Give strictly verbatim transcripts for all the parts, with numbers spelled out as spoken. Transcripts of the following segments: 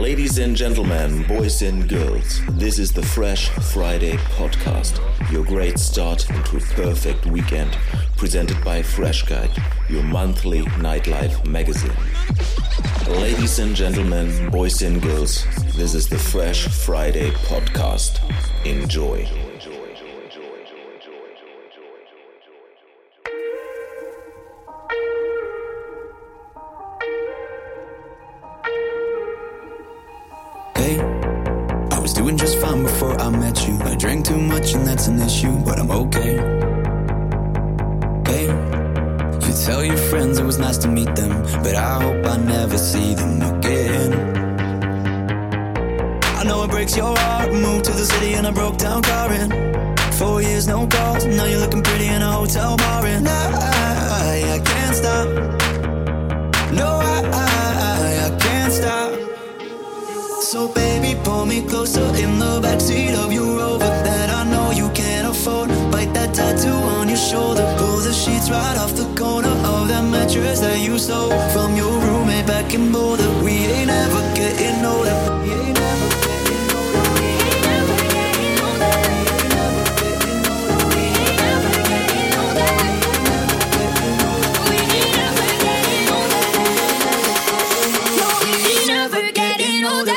Ladies and gentlemen, boys and girls, this is the Fresh Friday podcast, your great start into a perfect weekend, presented by Fresh Guide, your monthly nightlife magazine. Ladies and gentlemen, boys and girls, this is the Fresh Friday podcast. Enjoy. Doing just fine before I met you. I drank too much and that's an issue, but I'm okay. Hey, you tell your friends it was nice to meet them, but I hope I never see them again. I know it breaks your heart. Moved to the city in a broke down car in four years, no calls. Now you're looking pretty in a hotel bar and I, I can't stop. No, I, I, I can't stop. So baby, pull me closer in the backseat of your Rover that I know you can't afford. Bite that tattoo on your shoulder. Pull the sheets right off the corner of that mattress that you stole from your roommate back in Boulder. We ain't ever getting older. We ain't ever getting older. We ain't ever getting older. We ain't ever getting older. We ain't ever getting older. No, we ain't never getting older.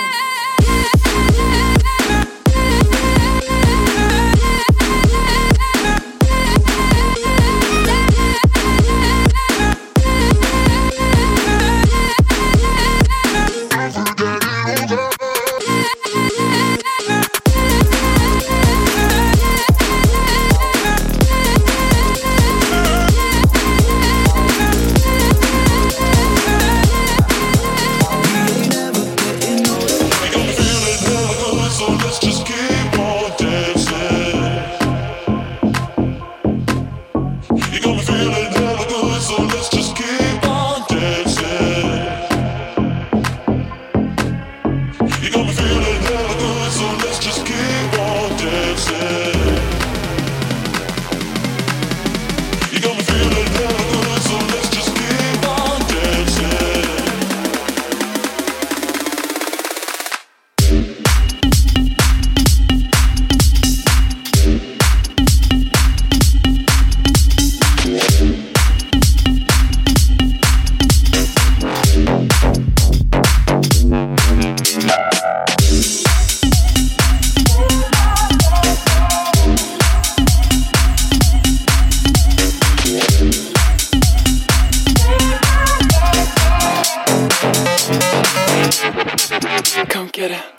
Come get it.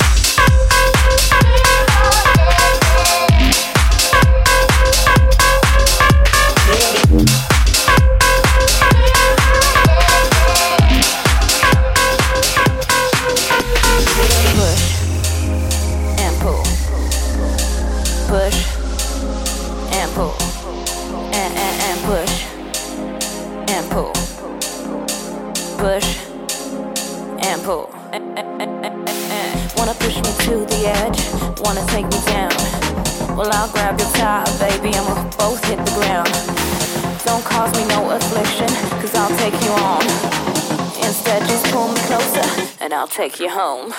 I'll take you home.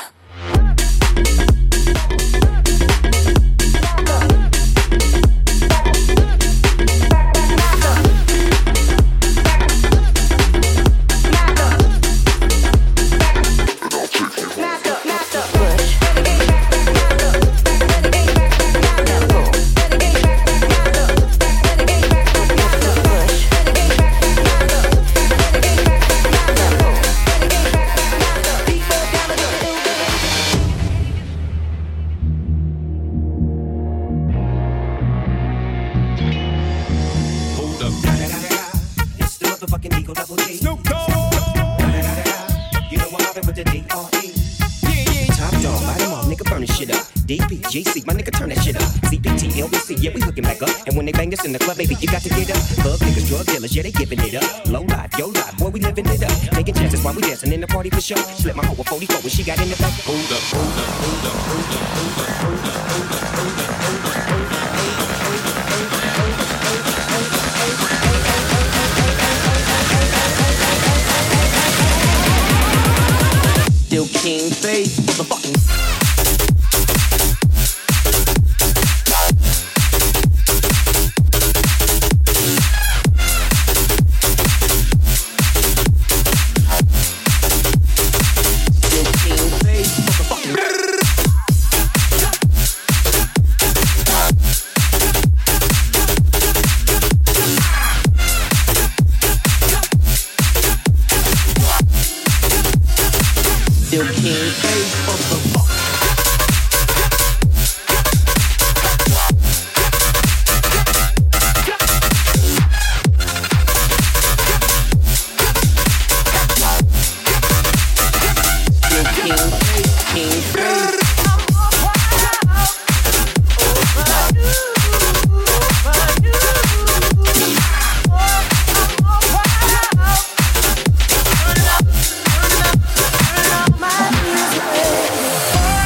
G C, my nigga, turn that shit up. C P T, L B C, yeah, we hooking back up. And when they bang this in the club, baby, you got to get up. Thug niggas, drug dealers, yeah, they giving it up. Low life, yo life, boy, we living it up. Taking chances while we dancing in the party for sure. Slip my hoe with forty-four when she got in the back. Hold up, hold up, hold up, hold up, hold up, hold up, hold up, hold up, hold up, hold up. Still king face, motherfucking. Oh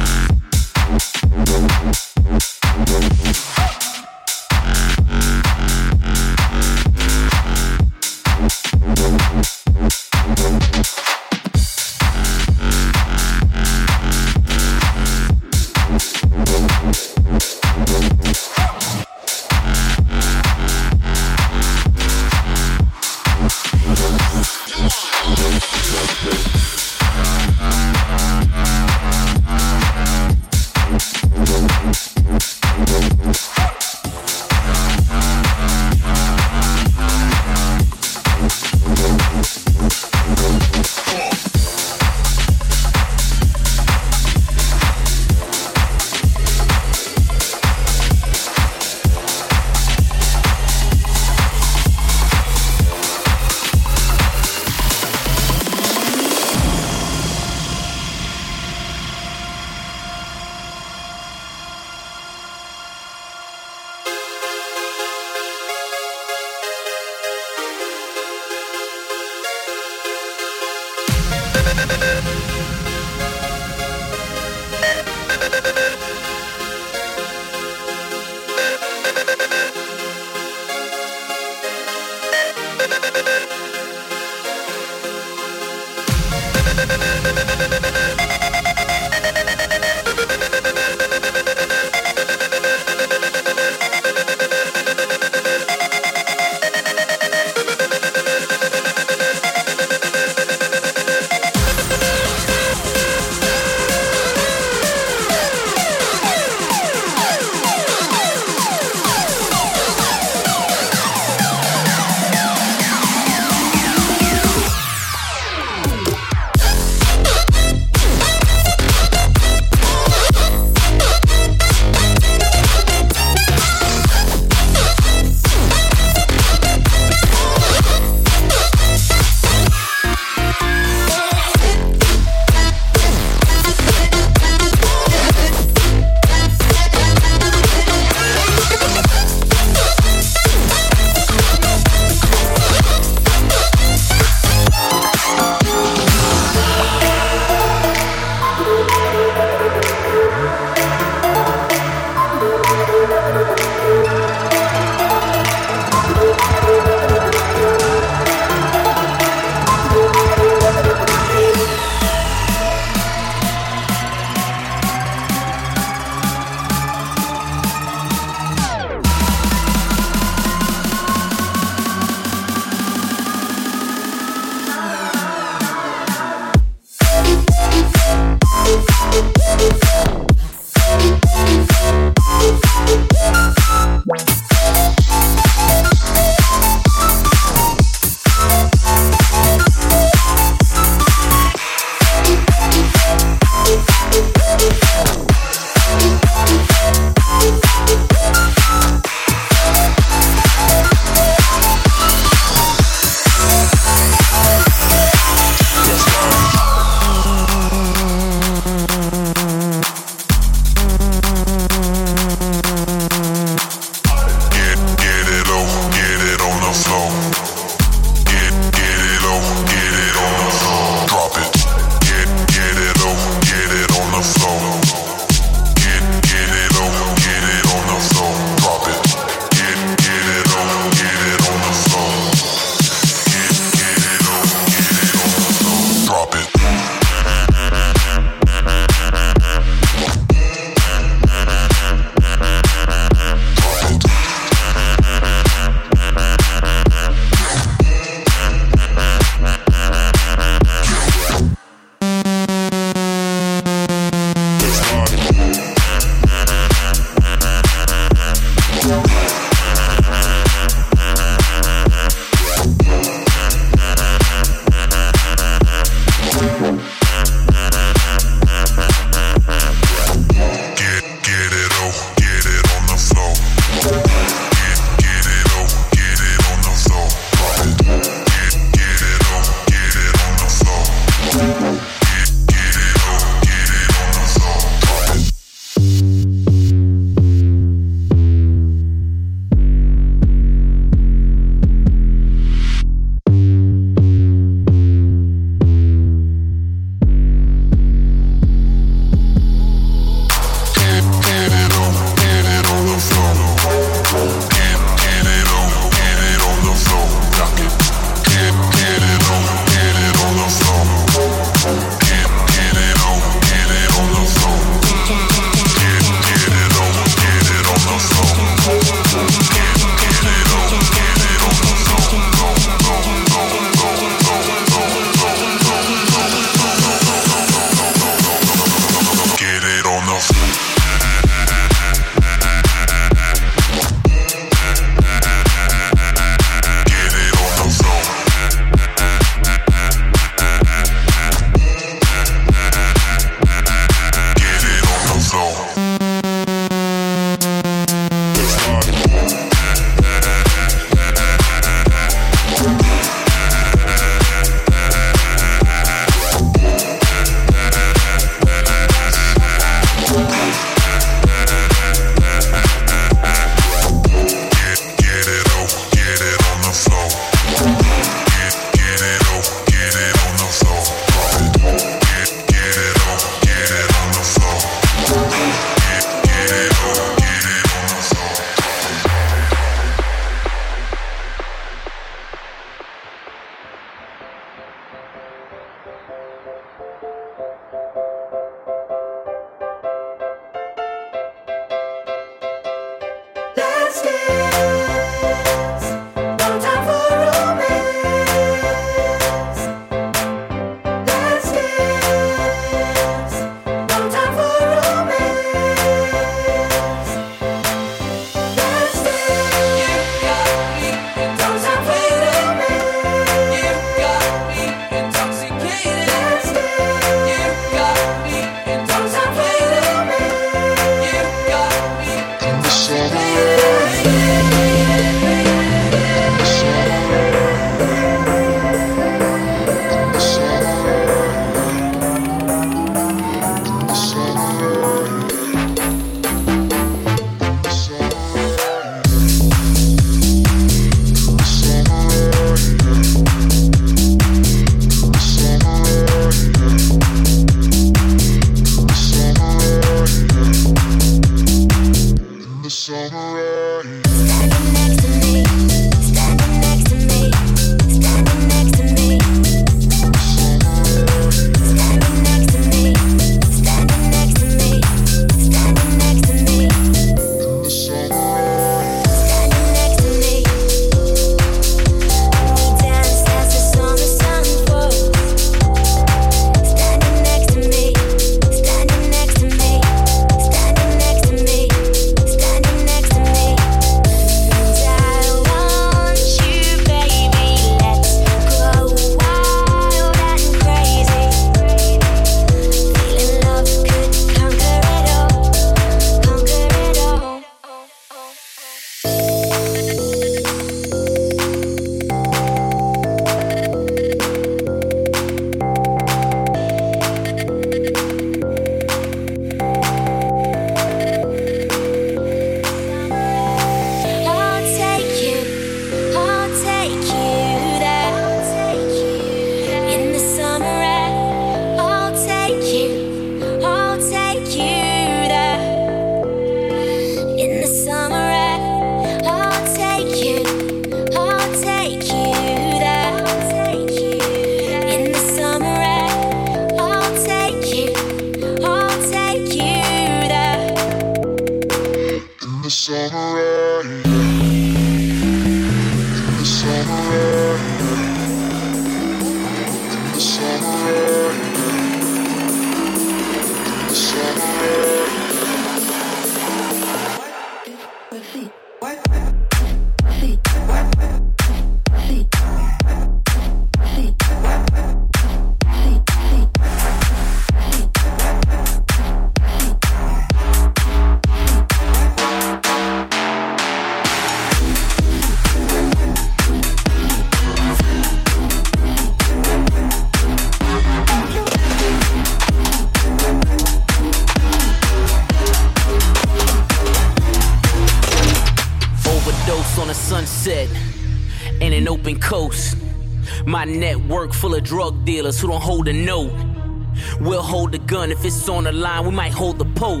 My network full of drug dealers who don't hold a note. We'll hold the gun if it's on the line, we might hold the Pope.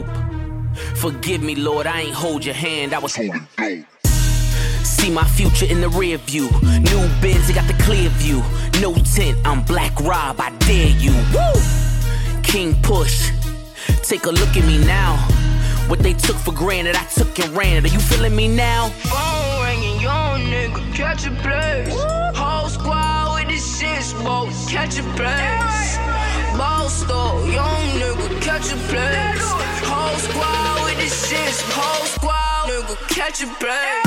Forgive me, Lord, I ain't hold your hand, I was holding dope. See my future in the rear view. New Benz, I got the clear view. No tint, I'm Black Rob, I dare you. Woo! King Push, take a look at me now. What they took for granted, I took and ran it. Are you feeling me now? Phone ringing, young nigga, catch a place. Whole squad with the shit smoke, catch a place. boss though, young nigga, catch a play. Whole squad with this shit, whole squad, nigga, catch a play.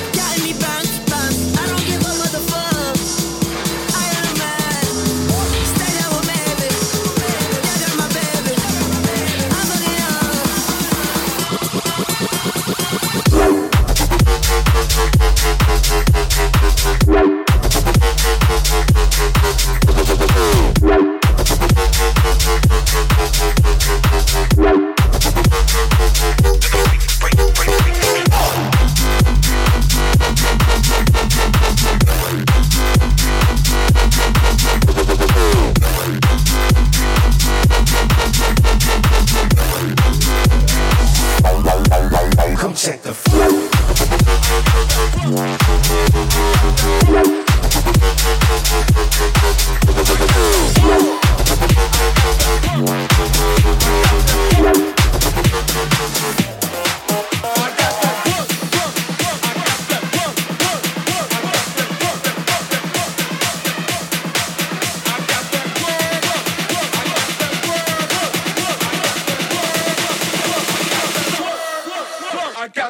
Got me bounce, bounce. I don't give a motherfucker. I am the man.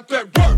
that work.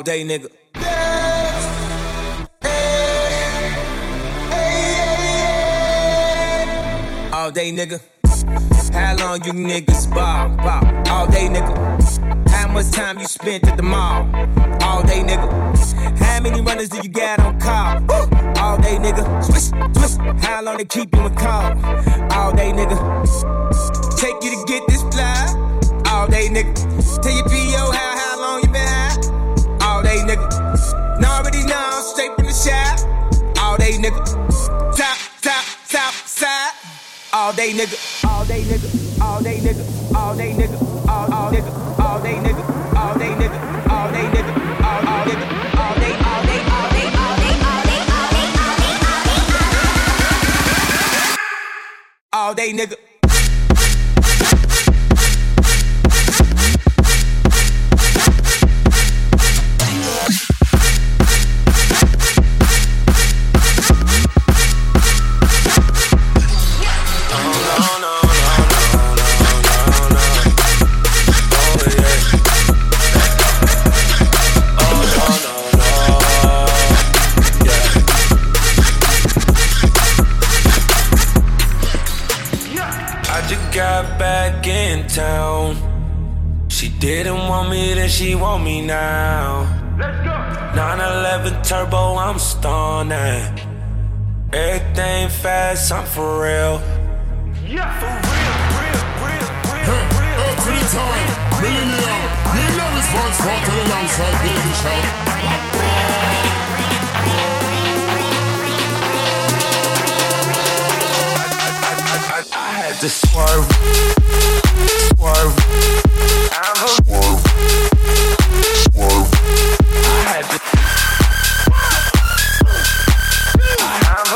day, nigga. All day, nigga. How long you niggas ball, ball? All day, nigga. How much time you spent at the mall? All day, nigga. How many runners do you got on call? All day, nigga. Swish, swish. How long they keep you in call? All day, nigga. Take you to get this fly? All day, nigga. Tell your P O how, how long you been high? All day, nigga. Now already know, straight from the shop. All day, nigga. Top, top, top, side. All day, nigga. All day, nigga. All day, nigga. All day, nigga. All, all nigga. All day, nigga. All day, nigga. All day, nigga. All, all nigga. All day, all day, all day, all day, all day, all day, all day, all day, all day, nigga. Got back in town. She didn't want me, then she want me now. Let's go. nine eleven turbo, I'm stunning. Everything fast, I'm for real. Yeah, for real, real, real, real, real. Up to the time, millennium. Me love this one's walking alongside Baby Shout. I had to swerve, swerve, I'm a swerve, swerve. I had to, I'm a,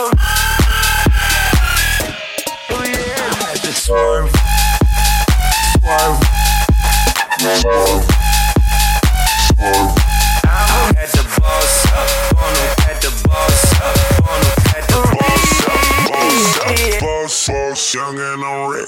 oh yeah, I had to swerve, swerve, swerve, swerve. I had to boss up on them, had to boss up on them, had to boss up, boss up, boss up. Young and on red.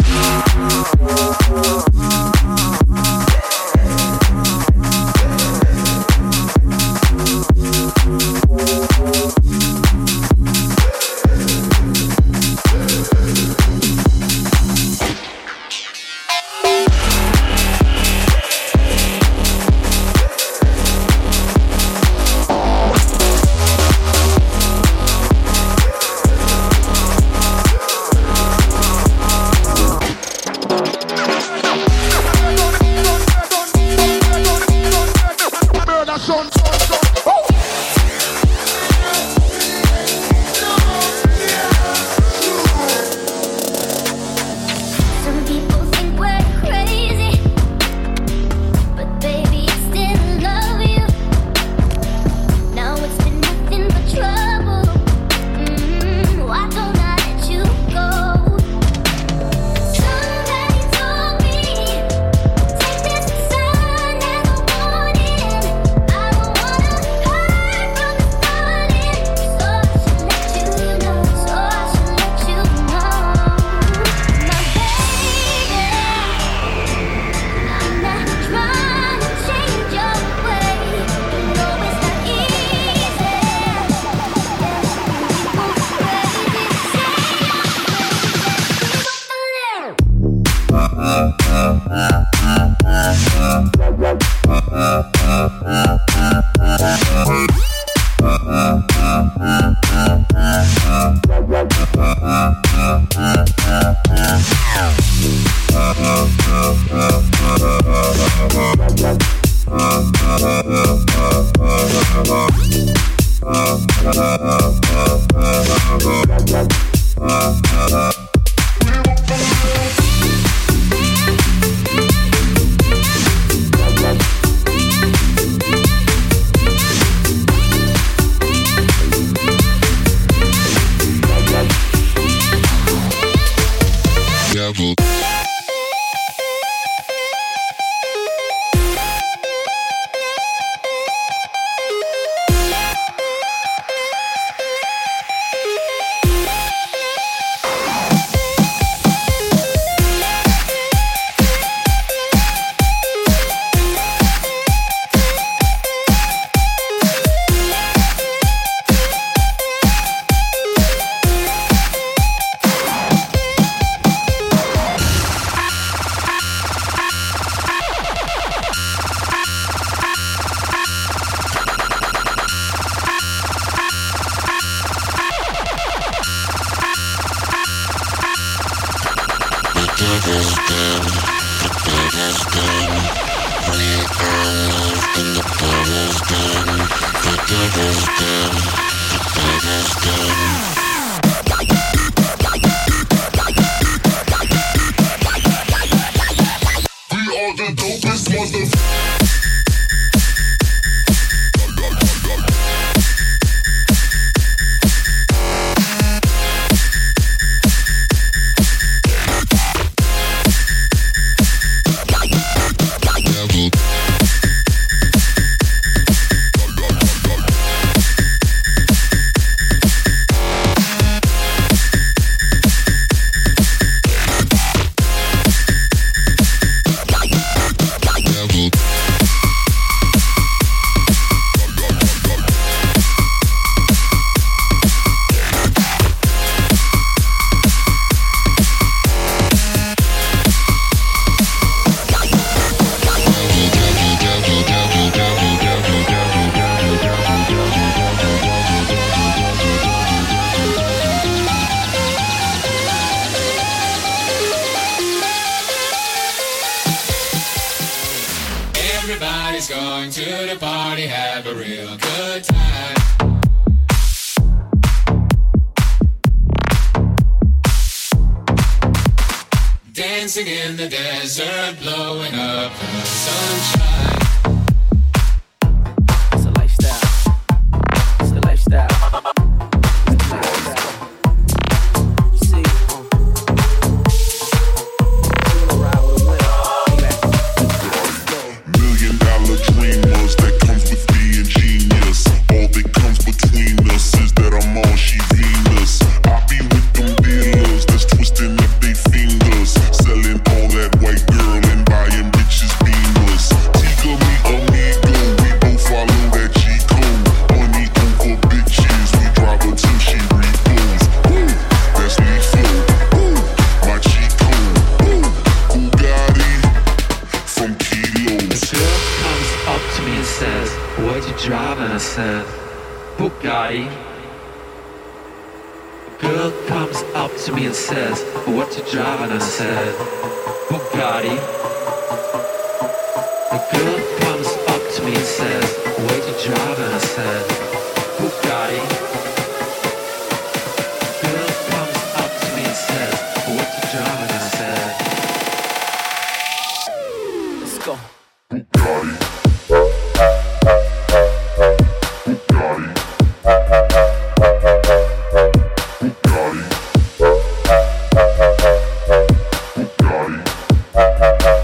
Everybody's going to the party, have a real good time. Dancing in the desert, blowing up the sunshine. It's a lifestyle. It's the lifestyle. It's the lifestyle. You see, uh, you wanna ride with a winner. Million dollar dreamers, that comes with being genius. All that comes between us is that I'm on she Venus. I be with them dealers that's twisting up they fingers, selling all that white girl and buying bitches beamers. Tika me amigo, we both follow that G code. Money over bitches, we drive her till she repos. Woo, that's lethal. Woo, my G code. Woo, Bugatti from kilos. The girl comes up to me and says, "What you driving?" I said, "Bugatti." The girl comes up to me and says, "What you driving?" I said, "Bugatti." The girl comes up to me and says, "What you driving?" I said, "Bugatti." The girl comes up to me and says, "What you driving?" I said, Let's go. Bugatti. Bugatti. Bugatti. Bugatti.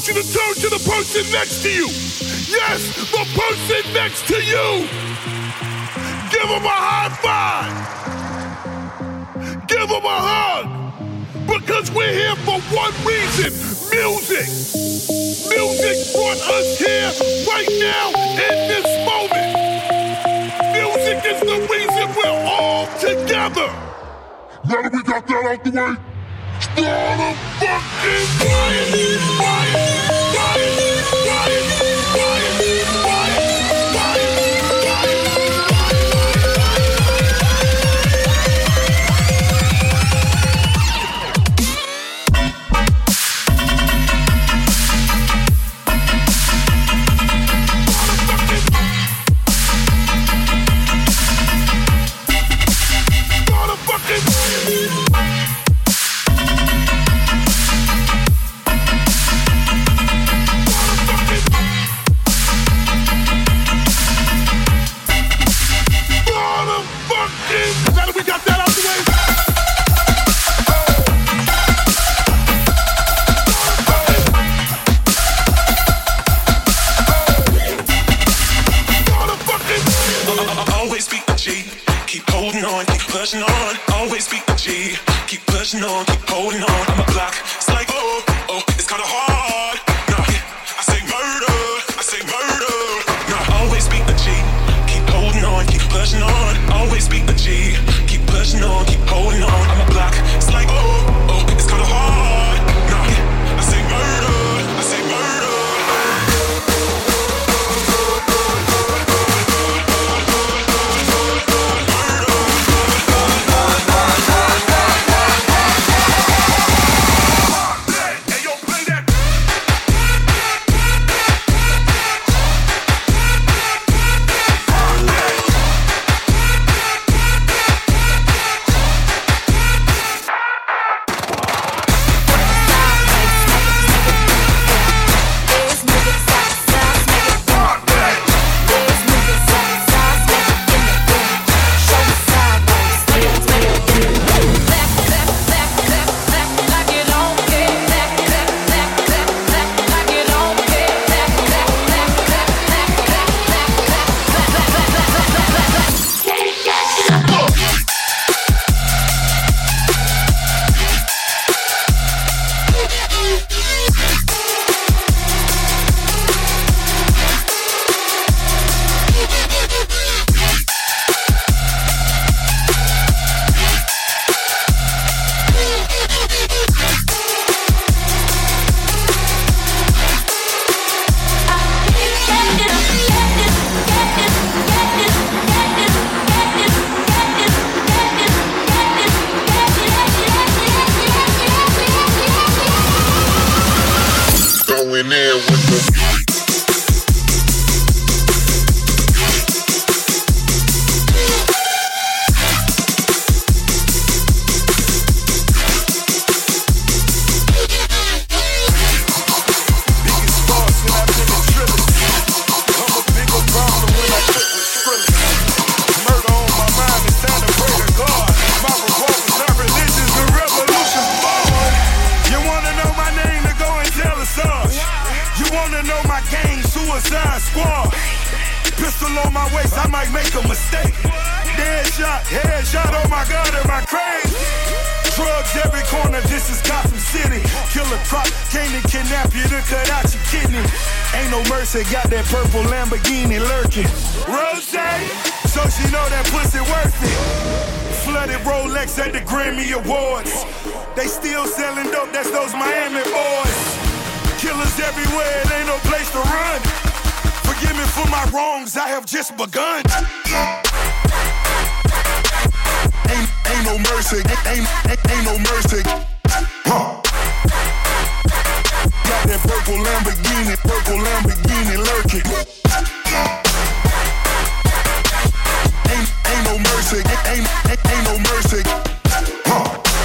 want you to turn to the person next to you. Yes, the person next to you. Give him a high five. Give him a hug. Because we're here for one reason. Music. Music brought us here right now in this moment. Music is the reason we're all together. Now that we got that out the way, start a fucking riot, riot, riot, riot, riot, riot, riot. On, always be a G. Keep pushing on, keep holding on. I'm a block. It's like, oh, oh, it's kinda hard. Nah, I say murder, I say murder. Nah, always be a G. Keep holding on, keep pushing on. Always be a G. Keep pushing on, keep holding on. I'm a block. It's like, oh, oh, it's kinda hard. Nah, I say murder, I say murder. Got that purple Lamborghini lurking. Rose, so she know that pussy worth it. Flooded Rolex at the Grammy Awards. They still selling dope, that's those Miami boys. Killers everywhere, it ain't no place to run. Forgive me for my wrongs, I have just begun. Ain't, ain't no mercy, ain't, ain't, ain't no mercy. Huh. Got that purple Lamborghini, purple Lamborghini lurking. Ain't, ain't no mercy, ain't, ain't, ain't no mercy. Huh.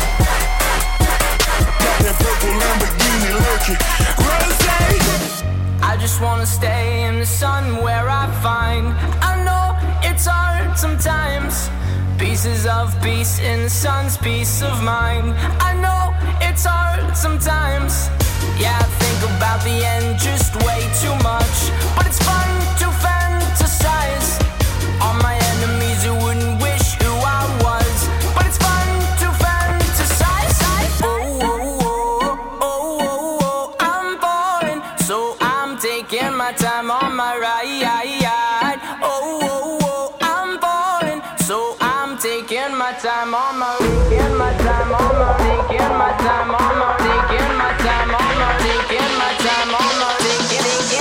Got that purple Lamborghini lurking. Rose, I just wanna stay in the sun where I find. I know it's hard sometimes. Pieces of peace in the sun's peace of mind. I know it's hard sometimes. Yeah, I think about the end just way too much, but it's fun to fantasize on my enemies who wouldn't wish who I was, but it's fun to fantasize. Oh, oh, oh, oh, oh, oh, I'm falling, so I'm taking my time on my ride. Oh, oh, oh, I'm falling, so I'm taking my time on my, taking my time on my, taking my time on my, taking my time on my, taking my time on my, taking, taking,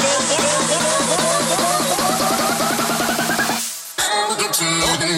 I'll get to you.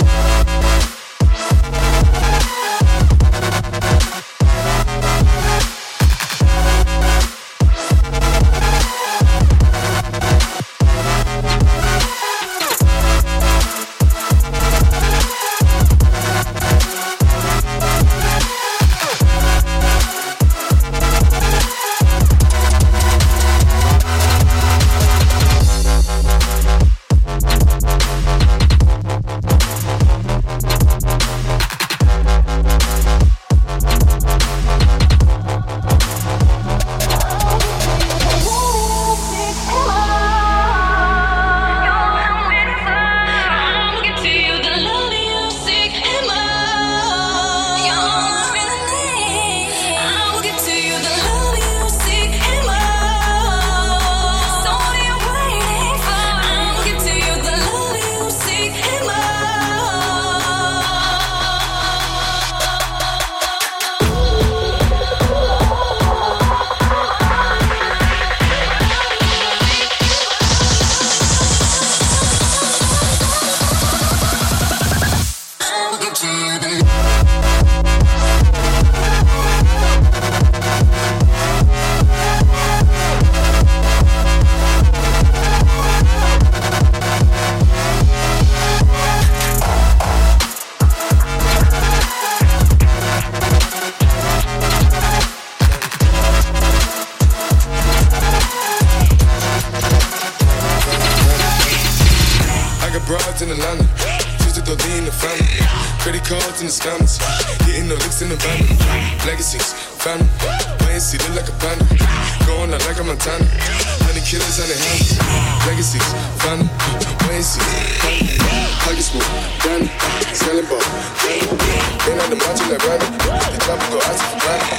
broads in Atlanta, just to lean the family. Credit cards in the scammers, hitting the licks in the van. Legacies, family, wait and see, look like a panda. Going out like a Montana, honey killers on the hands. Legacies, family, wait and see, family. Pocket smooth, Danny, selling ball, Danny. Ain't on the mountain like Randy, the chopper go out to the planet.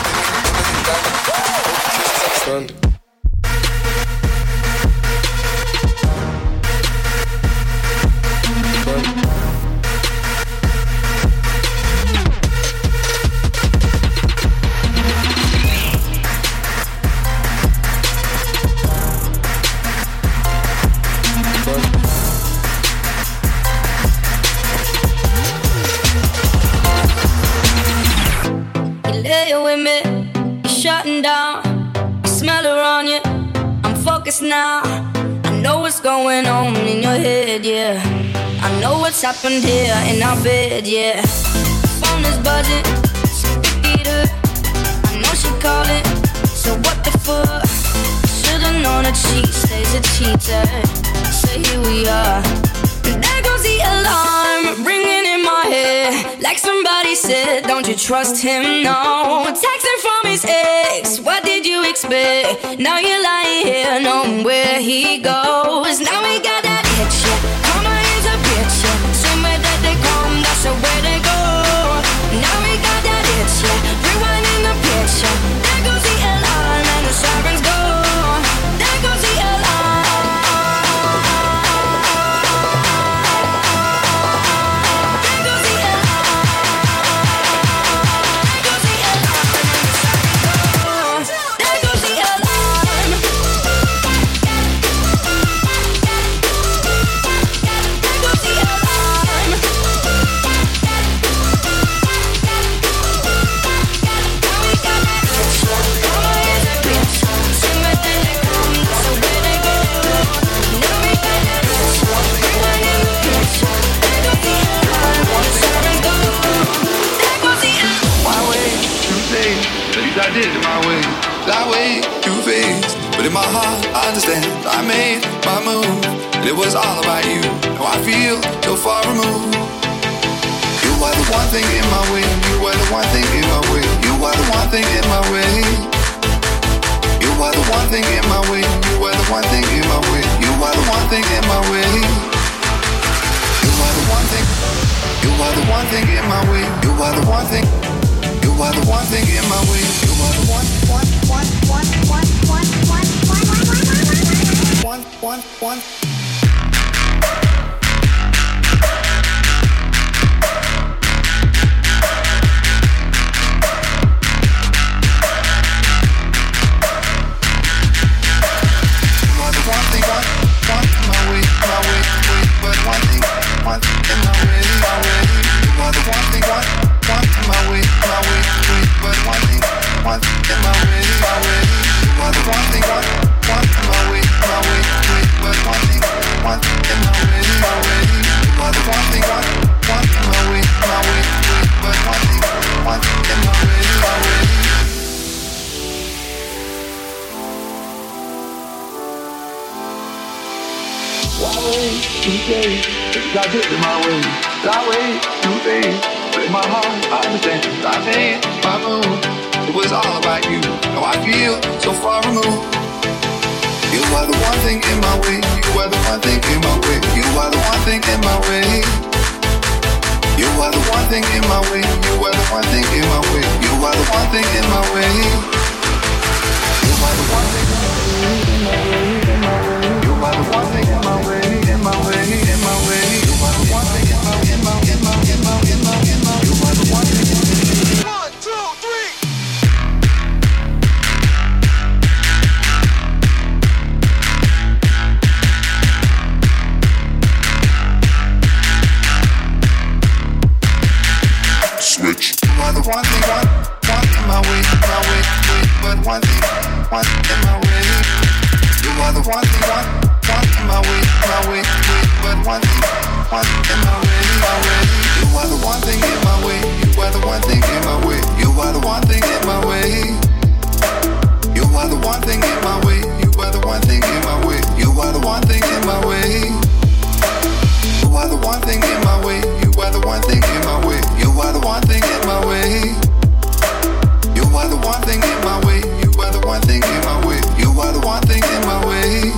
Stand. Now I know what's going on in your head, yeah. I know what's happened here in our bed, yeah. Phone is buzzing, so pick it up. I know she calling, so what the fuck? Should've known a cheat stays a cheater. So here we are, and there goes the alarm ringing in my head. Like somebody said, don't you trust him? No. Texting from his ex, what did you expect? Now you're lying here knowing where he goes. Now we got that itch, yeah. Karma is a bitch, yeah. Somewhere that they come, that's where they go. Now we got that itch, yeah. Rewinding the picture. There goes the alarm and the sirens go. There goes the alarm. There goes the alarm. There goes the alarm and the sirens go. There goes the alarm. I did it my way, that way, you faced. But in my heart, I understand, I made my move. And it was all about you, now I feel so far removed. You were the one thing in my way, you were the one thing in my way. You were the one thing in my way. thing in my way. You are the one thing in my way. You are the one thing in my way. You are the one thing. You are the one thing in my way. You are the one thing. You are the one thing in my way. You are the one, one, one, one, one, one, one, one, one, one, one. One thing, one, one in my way, my way, way, but one thing, one in my way, my way. You are the one thing, one, one in my way, my way, way, but one thing, one in my way, my way. You are the one thing, one, one in my way, my way, way, but one thing, one in my way, my way. You are the one thing, one, one in my way, my way, way, but one thing, one in my way, my way. One way, two days, I did it my way. That way, two days, but in my heart, I understand. I made my move. It was all about you. Now I feel so far removed. You are the one thing in my way. You are the one thing in my way. You are the one thing in my way. You are the one thing in my way. You are the one thing in my way. You are the one thing in my way. You are the one thing in my way. You are the one thing in my way, in my way, in my way. You are the one thing in my, in my, in my, in my, in my, in my. You are the one thing in my. One, two, three. Switch. You are the one thing, one, one in my way, my way, way, but one thing, one in my way. You are the one thing, one, one in my way, my way, way, but one thing, one in my way, my way. You are the one thing in my way. You are the one thing in my way. You are the one thing in my way. You are the one thing in my way. You are the one thing in my way. You are the one thing in my way. You are the one thing in my way. You are the one thing in my way. You are the one thing in my way. You are the one thing in my way. You are the one thing in my way. You are the one thing in my way.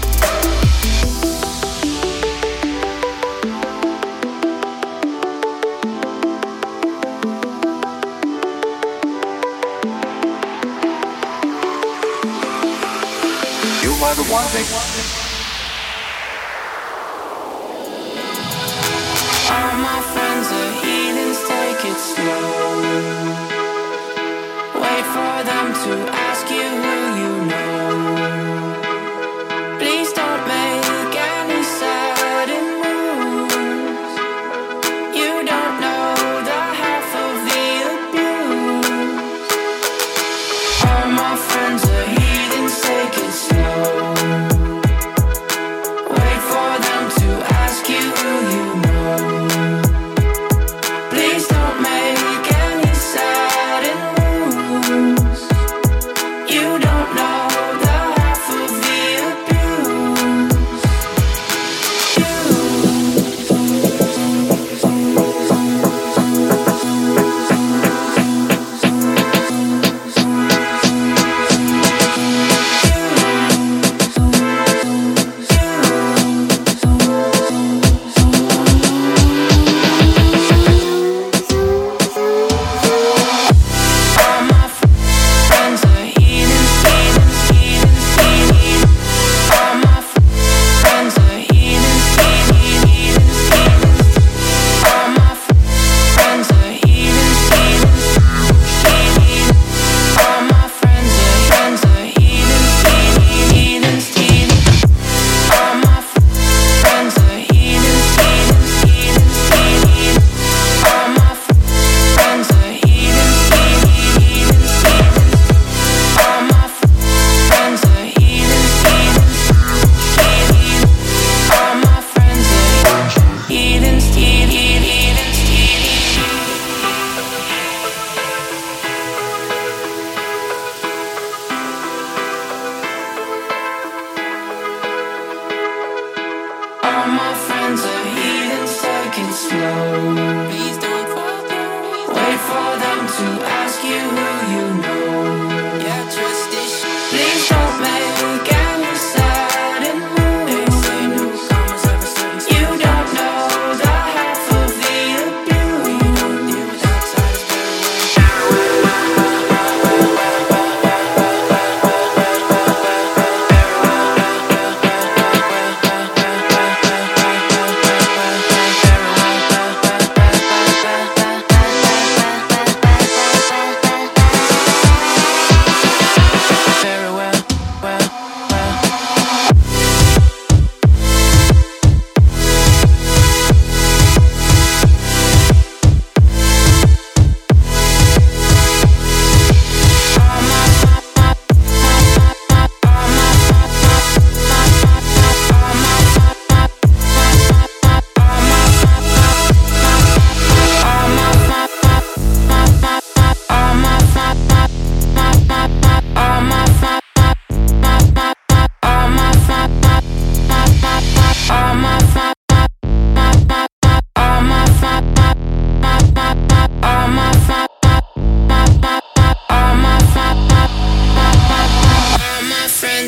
You are the one thing. All my friends are heathens, take it slow. Wait for them to ask you who you know. Please don't make any sudden moves. You don't know the half of the abuse. All my friends are heathens, take it slow. Wait for them to ask you who you know. Please don't make any sudden moves. You don't know the half of the abuse. All my friends are heathens, heathens, heathens, heathens. All my friends are heathens, heathens, heathens, heathens. All my friends are heathens, heathens, heathens. All my friends are friends are heathens, heathens, heathens, heathens. All my friends are heathens, heathens, heathens, heathens. All my friends are heathens, heathens, heathens, heathens. All my friends are heathens, heathens, heathens. All my friends are heathens, heathens, heathens, heathens. All my friends are heathens, take it slow. Please don't fall down. Wait for them to ask you who you know. Yeah, trust this. Please don't make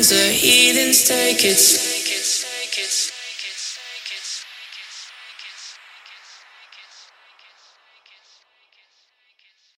Humans are heathens, take it slow.